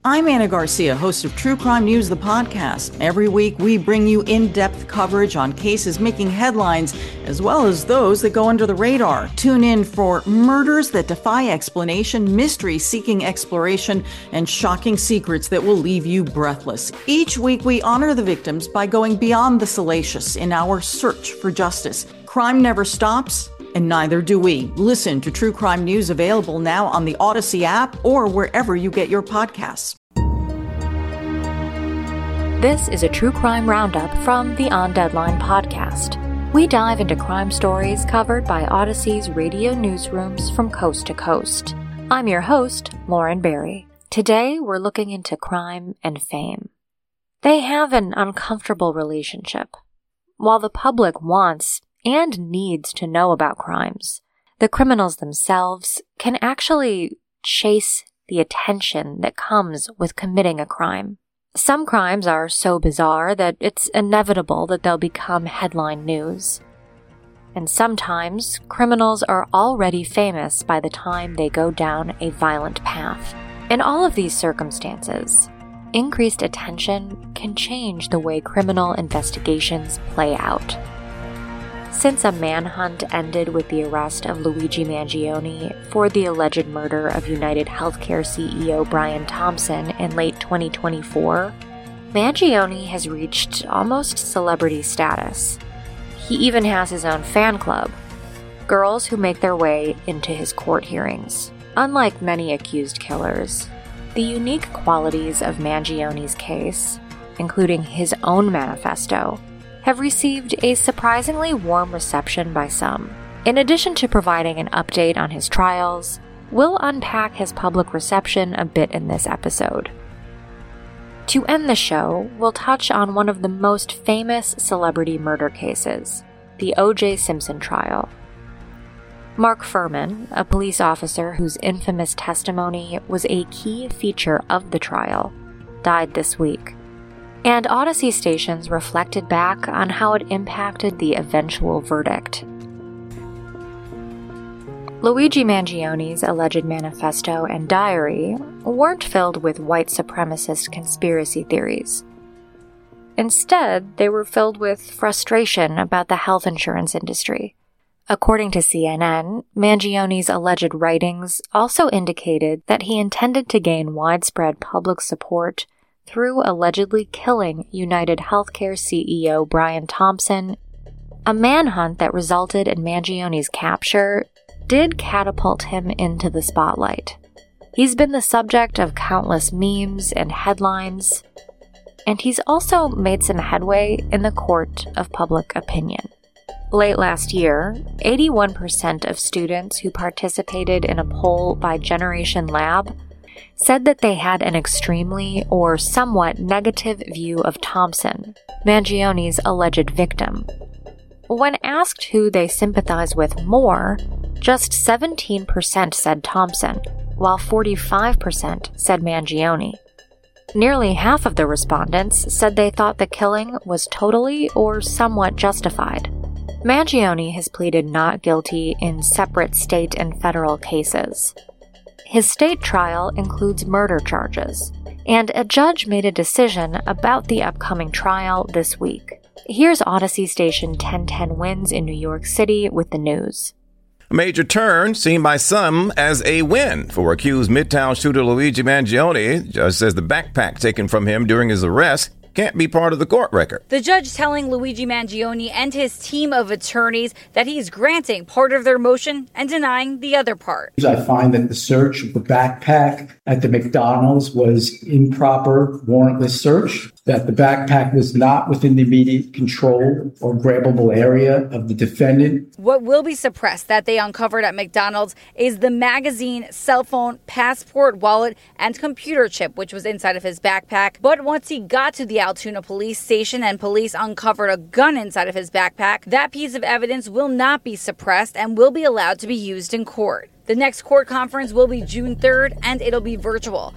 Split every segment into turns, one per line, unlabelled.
I'm Anna Garcia, host of True Crime News, the podcast. Every week, we bring you in-depth coverage on cases making headlines, as well as those that go under the radar. Tune in for murders that defy explanation, mystery seeking exploration, and shocking secrets that will leave you breathless. Each week, we honor the victims by going beyond the salacious in our search for justice. Crime never stops, and neither do we. Listen to True Crime News, available now on the Odyssey app or wherever you get your podcasts.
This is a True Crime Roundup from the On Deadline podcast. We dive into crime stories covered by Odyssey's radio newsrooms from coast to coast. I'm your host, Lauren Barry. Today, we're looking into crime and fame. They have an uncomfortable relationship. While the public wants and needs to know about crimes, the criminals themselves can actually chase the attention that comes with committing a crime. Some crimes are so bizarre that it's inevitable that they'll become headline news. And sometimes, criminals are already famous by the time they go down a violent path. In all of these circumstances, increased attention can change the way criminal investigations play out. Since a manhunt ended with the arrest of Luigi Mangione for the alleged murder of United Healthcare CEO Brian Thompson in late 2024, Mangione has reached almost celebrity status. He even has his own fan club, girls who make their way into his court hearings. Unlike many accused killers, the unique qualities of Mangione's case, including his own manifesto, have received a surprisingly warm reception by some. In addition to providing an update on his trials, we'll unpack his public reception a bit in this episode. To end the show, we'll touch on one of the most famous celebrity murder cases, the O.J. Simpson trial. Mark Fuhrman, a police officer whose infamous testimony was a key feature of the trial, died this week. And Odyssey stations reflected back on how it impacted the eventual verdict. Luigi Mangione's alleged manifesto and diary weren't filled with white supremacist conspiracy theories. Instead, they were filled with frustration about the health insurance industry. According to CNN, Mangione's alleged writings also indicated that he intended to gain widespread public support through allegedly killing United Healthcare CEO Brian Thompson. A manhunt that resulted in Mangione's capture did catapult him into the spotlight. He's been the subject of countless memes and headlines, and he's also made some headway in the court of public opinion. Late last year, 81% of students who participated in a poll by Generation Lab said that they had an extremely or somewhat negative view of Thompson, Mangione's alleged victim. When asked who they sympathize with more, just 17% said Thompson, while 45% said Mangione. Nearly half of the respondents said they thought the killing was totally or somewhat justified. Mangione has pleaded not guilty in separate state and federal cases. His state trial includes murder charges, and a judge made a decision about the upcoming trial this week. Here's Odyssey station 1010 Wins in New York City with the news.
A major turn seen by some as a win for accused Midtown shooter Luigi Mangione. Judge says the backpack taken from him during his arrest can't be part of the court record.
The judge telling Luigi Mangione and his team of attorneys that he's granting part of their motion and denying the other part.
I find that the search of the backpack at the McDonald's was improper, warrantless search, that the backpack was not within the immediate control or grabbable area of the defendant.
What will be suppressed that they uncovered at McDonald's is the magazine, cell phone, passport, wallet, and computer chip, which was inside of his backpack. But once he got to the Altoona police station and police uncovered a gun inside of his backpack, that piece of evidence will not be suppressed and will be allowed to be used in court. The next court conference will be June 3rd, and it'll be virtual.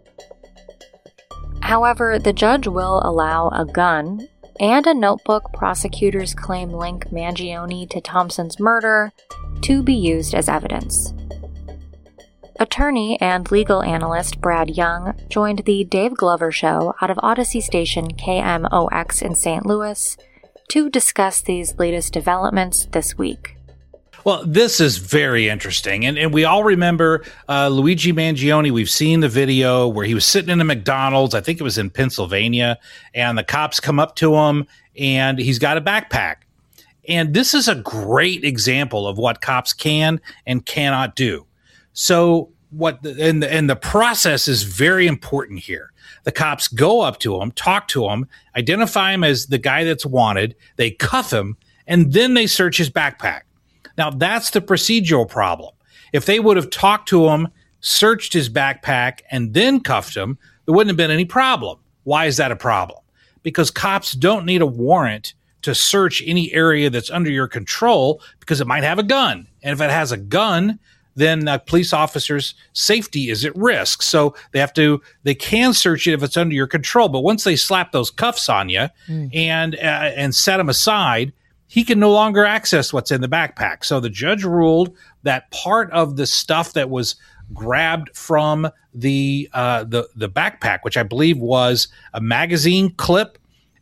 However, the judge will allow a gun and a notebook prosecutors claim link Mangione to Thompson's murder to be used as evidence. Attorney and legal analyst Brad Young joined the Dave Glover Show out of Odyssey station KMOX in St. Louis to discuss these latest developments this week.
Well, this is very interesting. And we all remember Luigi Mangione. We've seen the video where he was sitting in a McDonald's. I think it was in Pennsylvania. And the cops come up to him and he's got a backpack. And this is a great example of what cops can and cannot do. So the process is very important here. The cops go up to him, talk to him, identify him as the guy that's wanted. They cuff him, and then they search his backpack. Now, that's the procedural problem. If they would have talked to him, searched his backpack, and then cuffed him, there wouldn't have been any problem. Why is that a problem? Because cops don't need a warrant to search any area that's under your control because it might have a gun. And if it has a gun, then police officers' safety is at risk. So they can search it if it's under your control. But once they slap those cuffs on you and set them aside, he can no longer access what's in the backpack. So the judge ruled that part of the stuff that was grabbed from the backpack, which I believe was a magazine clip,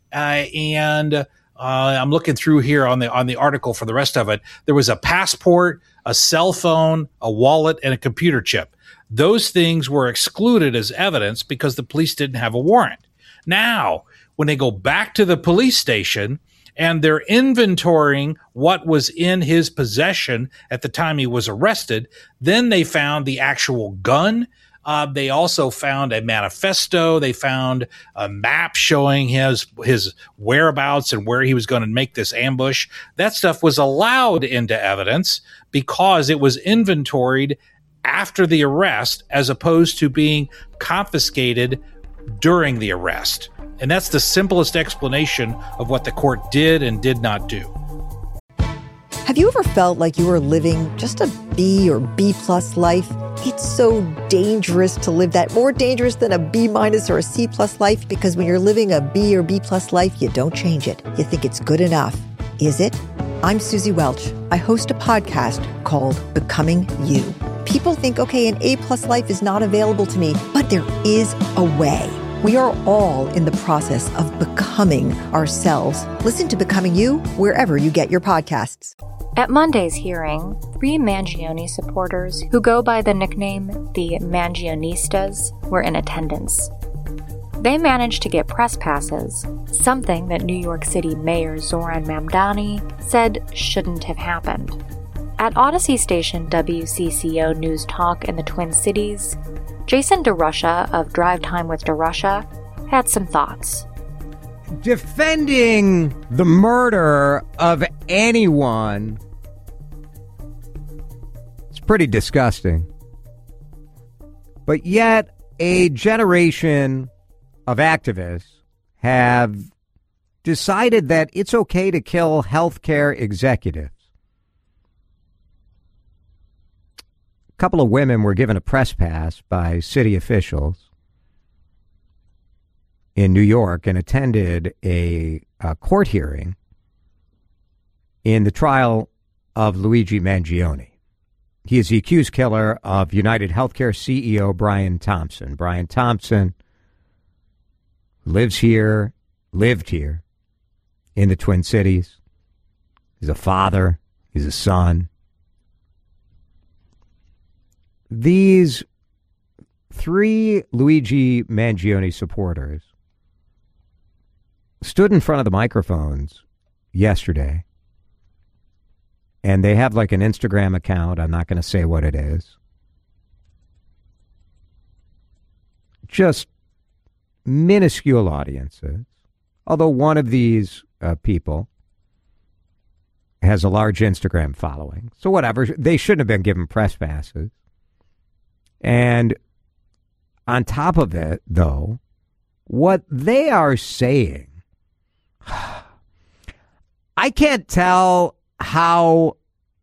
and I'm looking through here on the article for the rest of it. There was a passport, a cell phone, a wallet, and a computer chip. Those things were excluded as evidence because the police didn't have a warrant. Now, when they go back to the police station and they're inventorying what was in his possession at the time he was arrested, then they found the actual gun. They also found a manifesto. They found a map showing his whereabouts and where he was going to make this ambush. That stuff was allowed into evidence because it was inventoried after the arrest as opposed to being confiscated during the arrest. And that's the simplest explanation of what the court did and did not do.
Have you ever felt like you were living just a B or B plus life? It's so dangerous to live that, more dangerous than a B minus or a C plus life, because when you're living a B or B plus life, you don't change it. You think it's good enough. Is it? I'm Susie Welch. I host a podcast called Becoming You. People think, okay, an A plus life is not available to me, but there is a way. We are all in the process of becoming ourselves. Listen to Becoming You wherever you get your podcasts.
At Monday's hearing, 3 Mangione supporters who go by the nickname the Mangionistas were in attendance. They managed to get press passes, something that New York City Mayor Zoran Mamdani said shouldn't have happened. At Odyssey station WCCO News Talk in the Twin Cities, Jason DeRusha of Drive Time with DeRusha had some thoughts.
Defending the murder of anyone is pretty disgusting. But yet, a generation of activists have decided that it's okay to kill healthcare executives. A couple of women were given a press pass by city officials in New York and attended a court hearing in the trial of Luigi Mangione. He is the accused killer of United Healthcare CEO Brian Thompson. Brian Thompson lived here in the Twin Cities. He's a father. He's a son. These 3 Luigi Mangione supporters stood in front of the microphones yesterday, and they have like an Instagram account. I'm not going to say what it is. Just minuscule audiences, although one of these people has a large Instagram following. So whatever, they shouldn't have been given press passes. And on top of it, though, what they are saying, I can't tell how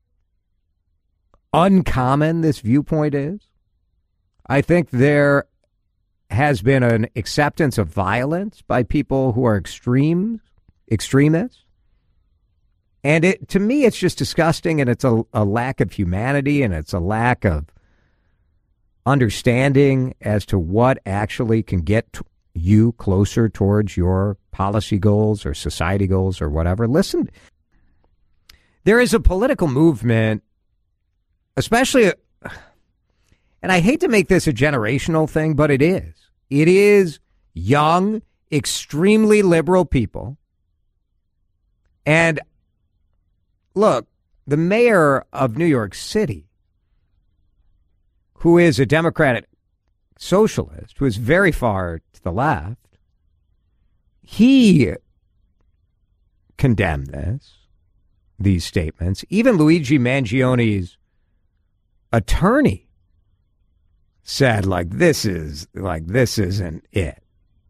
uncommon this viewpoint is. I think there has been an acceptance of violence by people who are extremists. And to me, it's just disgusting, and it's a lack of humanity, and it's a lack of understanding as to what actually can get you closer towards your policy goals or society goals or whatever. Listen, there is a political movement, especially, and I hate to make this a generational thing, but it is. It is young, extremely liberal people. And look, the mayor of New York City, who is a Democratic socialist, who is very far to the left, he condemned these statements. Even Luigi Mangioni's attorney said, this isn't it.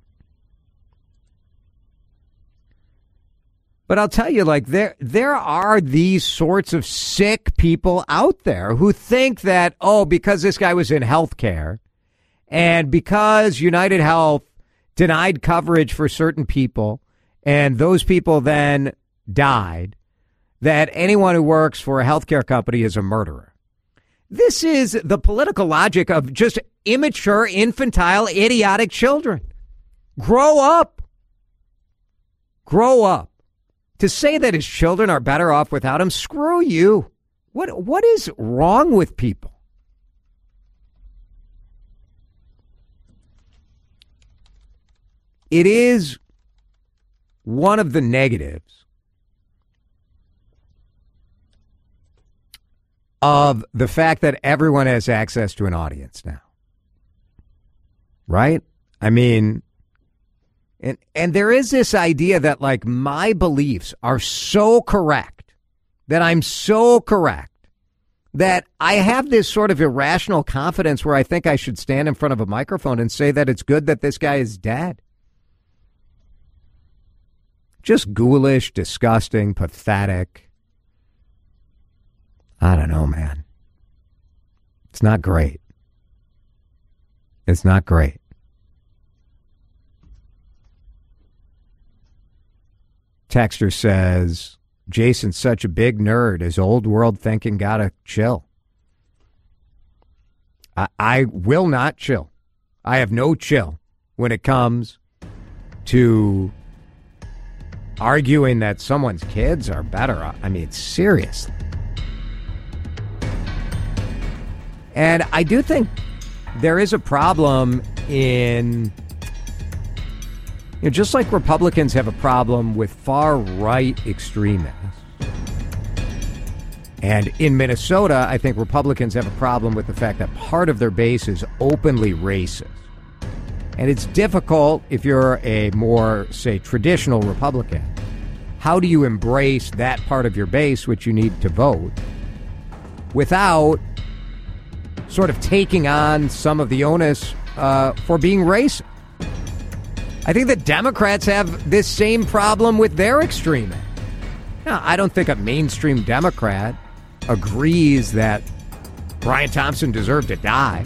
But I'll tell you, there are these sorts of sick people out there who think that, because this guy was in healthcare and because United Health denied coverage for certain people and those people then died, that anyone who works for a healthcare company is a murderer. This is the political logic of just immature, infantile, idiotic children. Grow up. Grow up. To say that his children are better off without him, screw you. What is wrong with people? It is one of the negatives of the fact that everyone has access to an audience now. Right? I mean, and there is this idea that my beliefs are so correct, that I'm so correct, that I have this sort of irrational confidence where I think I should stand in front of a microphone and say that it's good that this guy is dead. Just ghoulish, disgusting, pathetic. I don't know, man. It's not great. It's not great. Texter says, Jason's such a big nerd. His old world thinking gotta chill. I will not chill. I have no chill when it comes to arguing that someone's kids are better. I mean, seriously. And I do think there is a problem in, just like Republicans have a problem with far-right extremists. And in Minnesota, I think Republicans have a problem with the fact that part of their base is openly racist. And it's difficult if you're a more, say, traditional Republican. How do you embrace that part of your base, which you need to vote, without sort of taking on some of the onus for being racist? I think the Democrats have this same problem with their extremists. Now, I don't think a mainstream Democrat agrees that Brian Thompson deserved to die.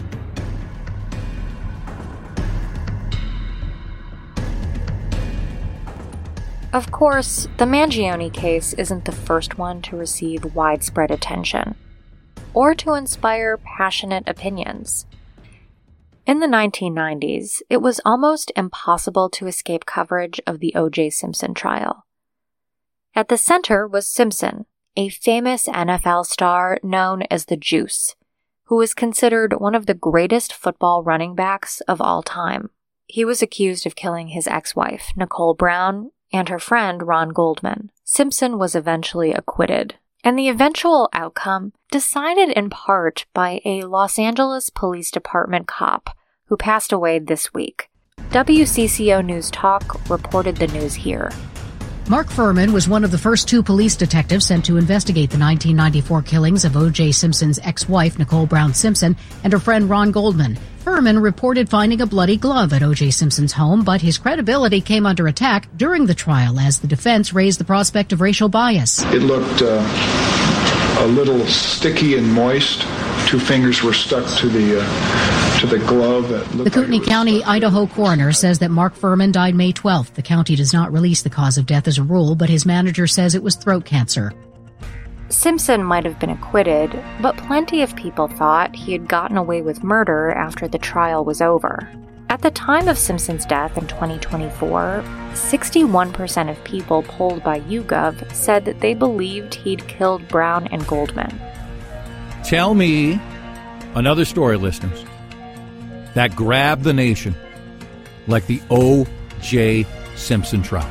Of course, the Mangione case isn't the first one to receive widespread attention, or to inspire passionate opinions. In the 1990s, it was almost impossible to escape coverage of the O.J. Simpson trial. At the center was Simpson, a famous NFL star known as the Juice, who was considered one of the greatest football running backs of all time. He was accused of killing his ex-wife, Nicole Brown, and her friend, Ron Goldman. Simpson was eventually acquitted, and the eventual outcome decided in part by a Los Angeles Police Department cop who passed away this week. WCCO News Talk reported the news here.
Mark Furman was one of the first two police detectives sent to investigate the 1994 killings of O.J. Simpson's ex-wife, Nicole Brown Simpson, and her friend Ron Goldman. Furman reported finding a bloody glove at O.J. Simpson's home, but his credibility came under attack during the trial as the defense raised the prospect of racial bias.
It looked a little sticky and moist. Two fingers were stuck to the glove.
The Kootenai County, Idaho coroner says that Mark Furman died May 12th. The county does not release the cause of death as a rule, but his manager says it was throat cancer.
Simpson might have been acquitted, but plenty of people thought he had gotten away with murder after the trial was over. At the time of Simpson's death in 2024, 61% of people polled by YouGov said that they believed he'd killed Brown and Goldman.
Tell me another story, listeners, that grabbed the nation like the O.J. Simpson trial.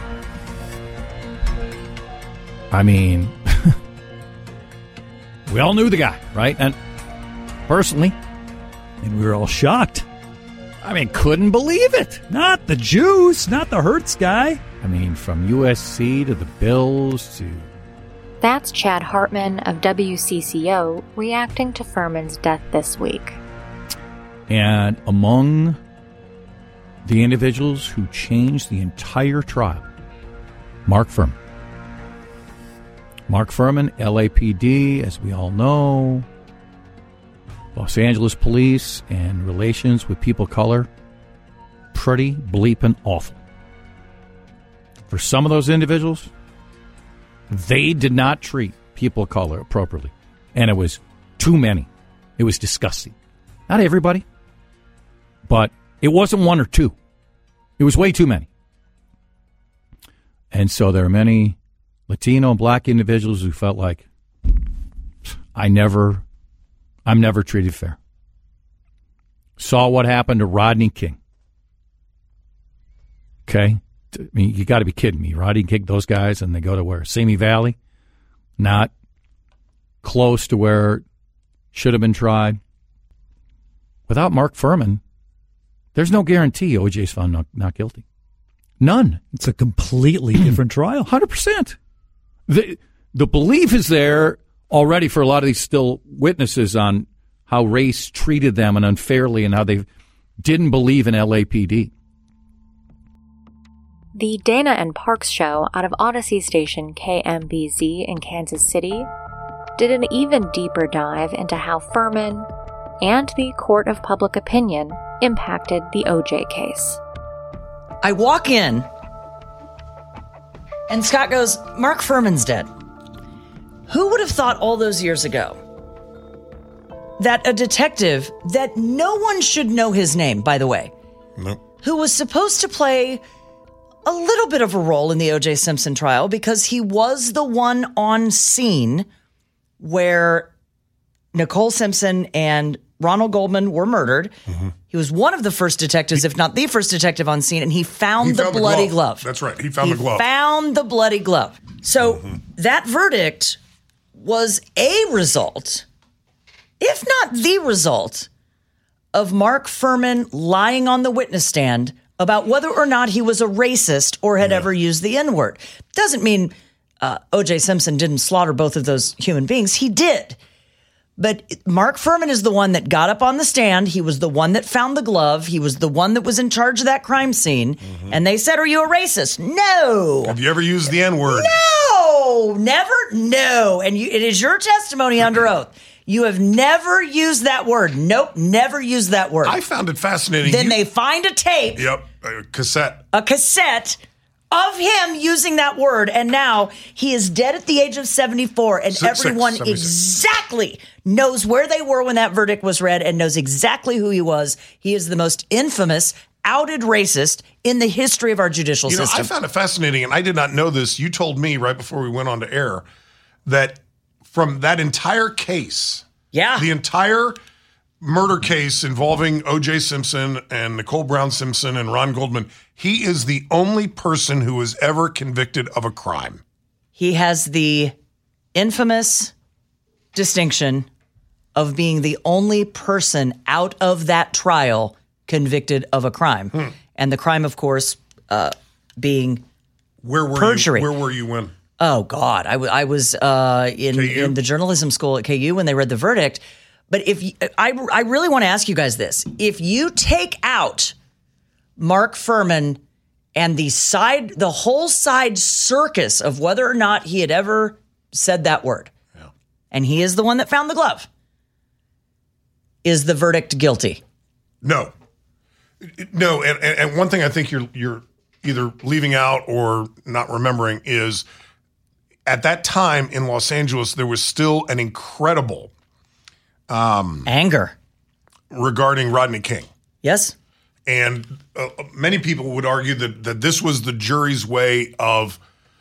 I mean, we all knew the guy, right? And personally,
and we were all shocked.
I mean, couldn't believe it.
Not the Jews, not the Hertz guy.
I mean, from USC to the Bills to...
That's Chad Hartman of WCCO reacting to Furman's death this week.
And among the individuals who changed the entire trial, Mark Fuhrman. Mark Fuhrman, LAPD, as we all know, Los Angeles police and relations with people of color, pretty bleeping awful. For some of those individuals, they did not treat people of color appropriately. And it was too many. It was disgusting. Not everybody, but it wasn't one or two. It was way too many. And so there are many Latino and black individuals who felt like, I'm never treated fair. Saw what happened to Rodney King. Okay? I mean, you got to be kidding me. Rodney King, those guys, and they go to where? Simi Valley? Not close to where it should have been tried. Without Mark Fuhrman, there's no guarantee OJ's found not guilty. None.
It's a completely different trial.
100%. The belief is there already for a lot of these still witnesses on how race treated them and unfairly and how they didn't believe in LAPD.
The Dana and Parks show out of Odyssey station KMBZ in Kansas City did an even deeper dive into how Fuhrman and the court of public opinion impacted the OJ case.
I walk in, and Scott goes, Mark Fuhrman's dead. Who would have thought all those years ago that a detective that no one should know his name, by the way, who was supposed to play a little bit of a role in the O.J. Simpson trial because he was the one on scene where Nicole Simpson and Ronald Goldman were murdered. Mm-hmm. He was one of the first detectives, if not the first detective on scene, and he found the bloody glove.
That's right. He found the glove.
Found the bloody glove. So that verdict was a result, if not the result, of Mark Fuhrman lying on the witness stand about whether or not he was a racist or had ever used the N-word. Doesn't mean O.J. Simpson didn't slaughter both of those human beings. He did. But Mark Fuhrman is the one that got up on the stand. He was the one that found the glove. He was the one that was in charge of that crime scene. Mm-hmm. And they said, are you a racist? No.
Have you ever used the N-word?
No. Never? No. And it is your testimony under oath. You have never used that word. Nope, never used that word.
I found it fascinating.
Then they find a tape.
Yep, a cassette.
A cassette of him using that word, and now he is dead at the age of 74, and everyone exactly knows where they were when that verdict was read and knows exactly who he was. He is the most infamous, outed racist in the history of our judicial system.
I found it fascinating, and I did not know this. You told me right before we went on to air that from that entire case, the entire murder case involving O.J. Simpson and Nicole Brown Simpson and Ron Goldman, he is the only person who was ever convicted of a crime.
He has the infamous distinction of being the only person out of that trial convicted of a crime. And the crime, of course, being perjury.
Where were you when?
Oh, God. I was in the journalism school at KU when they read the verdict. But I really want to ask you guys this. If you take out Mark Fuhrman and the whole side circus of whether or not he had ever said that word, and he is the one that found the glove, is the verdict guilty?
No. No, and one thing I think you're either leaving out or not remembering is at that time in Los Angeles, there was still an incredible
anger
regarding Rodney King.
Yes.
And many people would argue that this was the jury's way of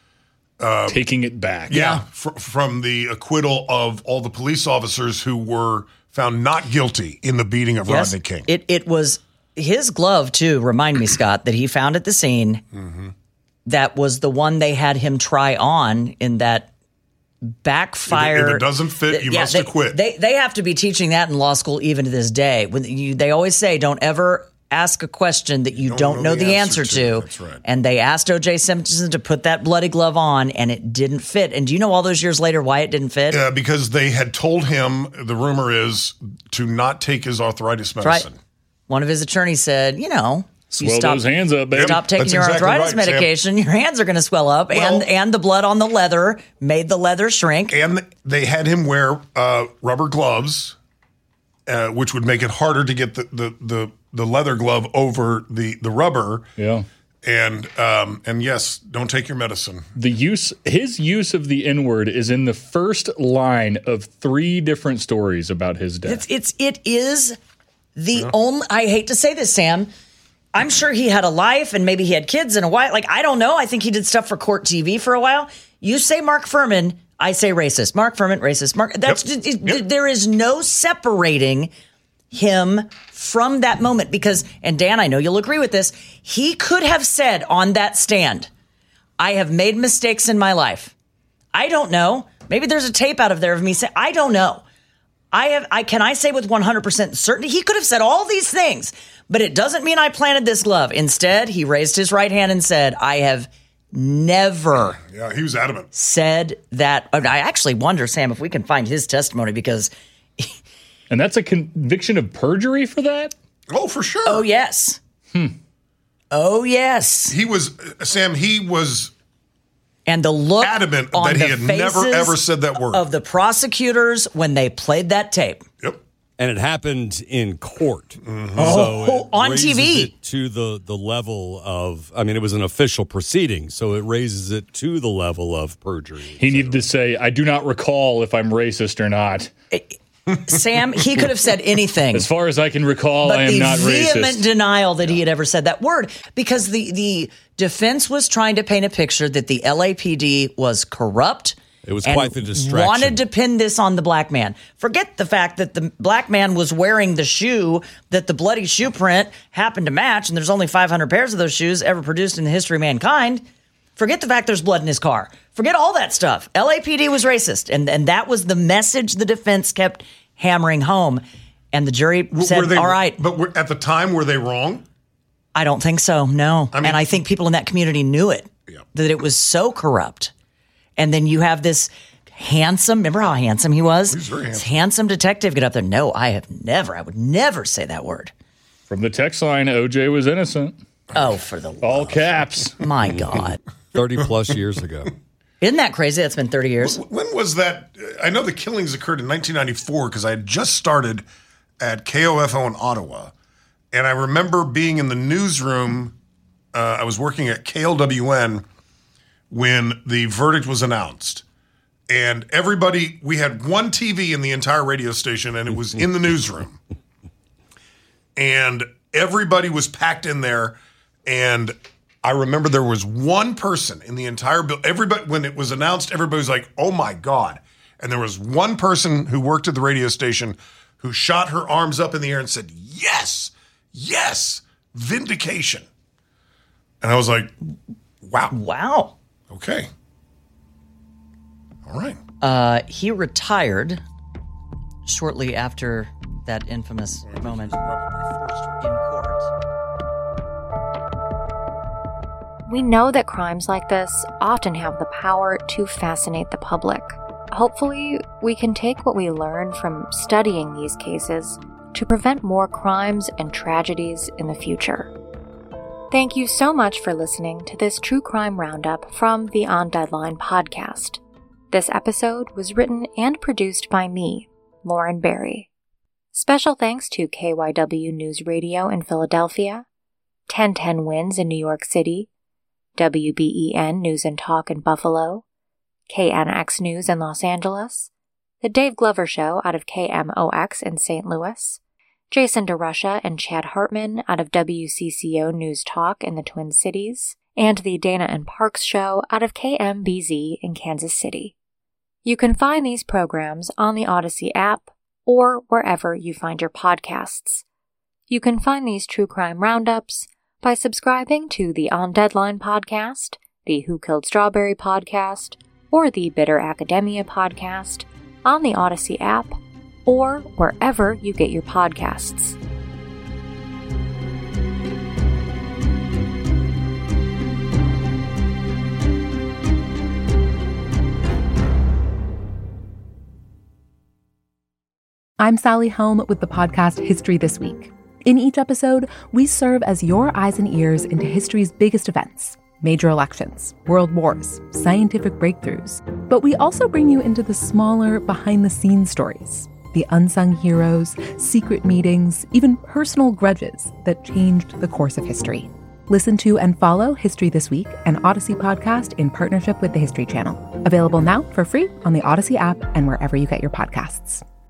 taking it back.
Yeah, from the acquittal of all the police officers who were found not guilty in the beating of Rodney King.
It was his glove, too, remind me, Scott, that he found at the scene. That was the one they had him try on in that backfire.
If it doesn't fit, you must acquit.
They have to be teaching that in law school even to this day. They always say, don't ever ask a question that you don't know the answer to.
That's right.
And they asked O.J. Simpson to put that bloody glove on, and it didn't fit. And do you know all those years later why it didn't fit?
Because they had told him, the rumor is, to not take his arthritis medicine.
Right. One of his attorneys said,
swell those hands up, baby.
Stop taking your arthritis medication. Your hands are going to swell up, and the blood on the leather made the leather shrink.
And they had him wear rubber gloves, which would make it harder to get the leather glove over the rubber.
Yeah.
And yes, don't take your medicine.
His use of the N-word is in the first line of 3 different stories about his death.
It is the only. I hate to say this, Sam. I'm sure he had a life and maybe he had kids and a wife. Like, I don't know. I think he did stuff for Court TV for a while. You say Mark Fuhrman, I say racist. Mark Fuhrman, racist. There is no separating him from that moment because, and Dan, I know you'll agree with this, he could have said on that stand, I have made mistakes in my life. I don't know. Maybe there's a tape out of there of me saying, I don't know. Can I say with 100% certainty, he could have said all these things, but it doesn't mean I planted this glove. Instead, he raised his right hand and said, I have never
he was adamant.
Said that. I actually wonder, Sam, if we can find his testimony because...
And that's a conviction of perjury for that?
Oh, for sure.
Oh, yes. Oh, yes.
He was, Sam,
and the look
adamant that he had never, ever said that word.
Of the prosecutors when they played that tape.
Yep.
And it happened in court.
So on TV.
It to the level of, it was an official proceeding, so it raises it to the level of perjury.
He needed to say, I do not recall if I'm racist or not.
Sam, he could have said anything.
As far as I can recall, I am not racist.
But the vehement denial that he had ever said that word, because the defense was trying to paint a picture that the LAPD was corrupt.
It was quite the distraction.
Wanted to pin this on the black man. Forget the fact that the black man was wearing the shoe that the bloody shoe print happened to match, and there's only 500 pairs of those shoes ever produced in the history of mankind. Forget the fact there's blood in his car. Forget all that stuff. LAPD was racist, and that was the message the defense kept hammering home. And the jury said, all right.
But at the time, were they wrong?
I don't think so, no. And I think people in that community knew it, that it was so corrupt. And then you have this handsome, remember how handsome he was?
He was very handsome.
This handsome detective get up there. No, I would never say that word.
From the text line, OJ was innocent.
Oh, for the love.
All caps.
My God.
30 plus years ago.
Isn't that crazy? That's been 30 years.
When was that? I know the killings occurred in 1994 because I had just started at KOFO in Ottawa. And I remember being in the newsroom. I was working at KLWN when the verdict was announced. And we had one TV in the entire radio station, and it was in the newsroom. And everybody was packed in there. And I remember there was one person in the entire building. Everybody, when it was announced, everybody was like, oh my God. And there was one person who worked at the radio station who shot her arms up in the air and said, yes, vindication. And I was like, wow. Okay. All right.
He retired shortly after that infamous moment in court.
We know that crimes like this often have the power to fascinate the public. Hopefully, we can take what we learn from studying these cases to prevent more crimes and tragedies in the future. Thank you so much for listening to this True Crime Roundup from the On Deadline podcast. This episode was written and produced by me, Lauren Barry. Special thanks to KYW News Radio in Philadelphia, 1010 Winds in New York City, WBEN News and Talk in Buffalo, KNX News in Los Angeles, The Dave Glover Show out of KMOX in St. Louis, Jason DeRusha and Chad Hartman out of WCCO News Talk in the Twin Cities, and The Dana and Parks Show out of KMBZ in Kansas City. You can find these programs on the Odyssey app or wherever you find your podcasts. You can find these true crime roundups by subscribing to the On Deadline podcast, the Who Killed Strawberry podcast, or the Bitter Academia podcast on the Odyssey app or wherever you get your podcasts.
I'm Sally Helm with the podcast History This Week. In each episode, we serve as your eyes and ears into history's biggest events, major elections, world wars, scientific breakthroughs. But we also bring you into the smaller, behind-the-scenes stories, the unsung heroes, secret meetings, even personal grudges that changed the course of history. Listen to and follow History This Week, an Odyssey podcast in partnership with the History Channel. Available now for free on the Odyssey app and wherever you get your podcasts.